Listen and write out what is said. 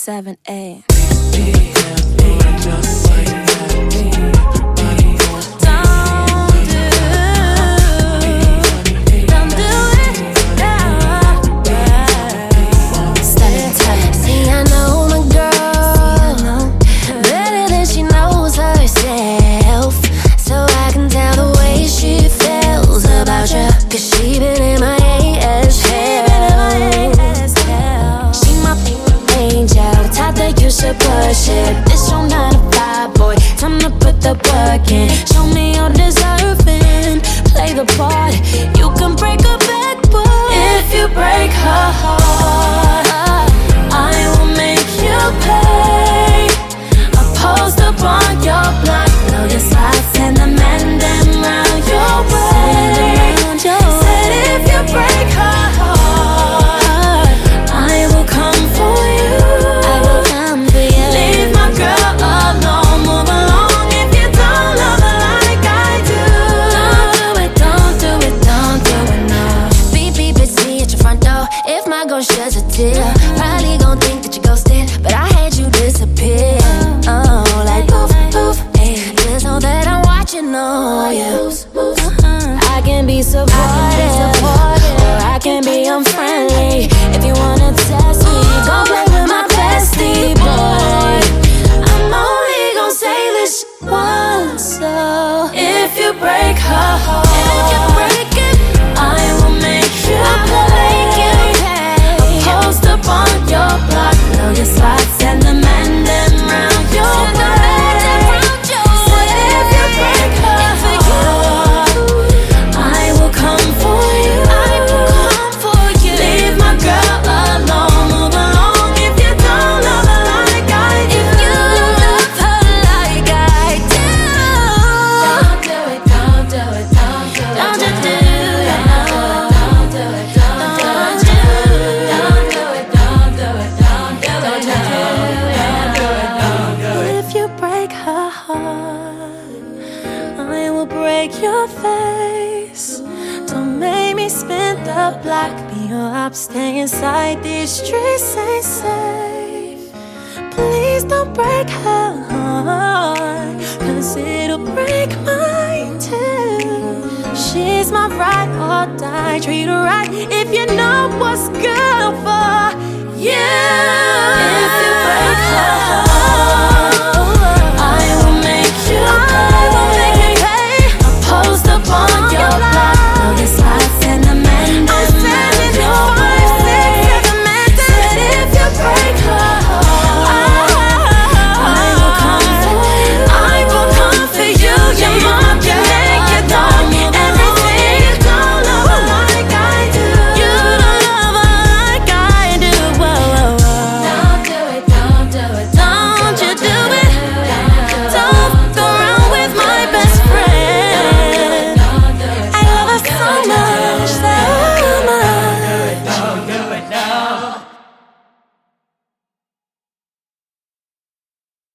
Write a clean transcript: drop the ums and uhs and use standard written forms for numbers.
7A. Cause she been in my AS She my angel, type that you should push it. This your 9 to 5, boy, time to put the work in. Show me you're deserving, play the part. You can break a back, boy. If you break her heart, I will make you pay. A post up on your block, blow your socks and the man them round your way. Said if you break her heart, I will come for you. I will come for you. Leave my girl alone, move along if you don't love her like I do. Don't do it, don't do it, don't do it, no. Beep, beep, it's me at your front door. If my ghost sheds a tear, probably gon' think that you ghosted, but I had you disappear. Oh, like poof, poof, hey. Just know that I'm watching all you. I can be supportive, or I can be unfriendly. If you wanna test me, go play with my bestie, boy. I'm only gon' say this once, so if you break her heart, I will make you pay. A post up on your block, blow your socks and the man them round your way. Said if you break her heart, I will come for you. I will come for you. Leave my girl alone, move along if you don't love her like I do. If you love her like I do, don't do it, don't do it, don't do it. Don't you do it, don't do it, don't do it, don't do it, don't do it, don't do it, don't do it. If you break her heart, I will break your face. Don't make me spin the block. Be up, stay inside these streets ain't safe. Please don't break her heart, cause it'll break mine too. She's my ride or die, treat her right if you know what's good for you.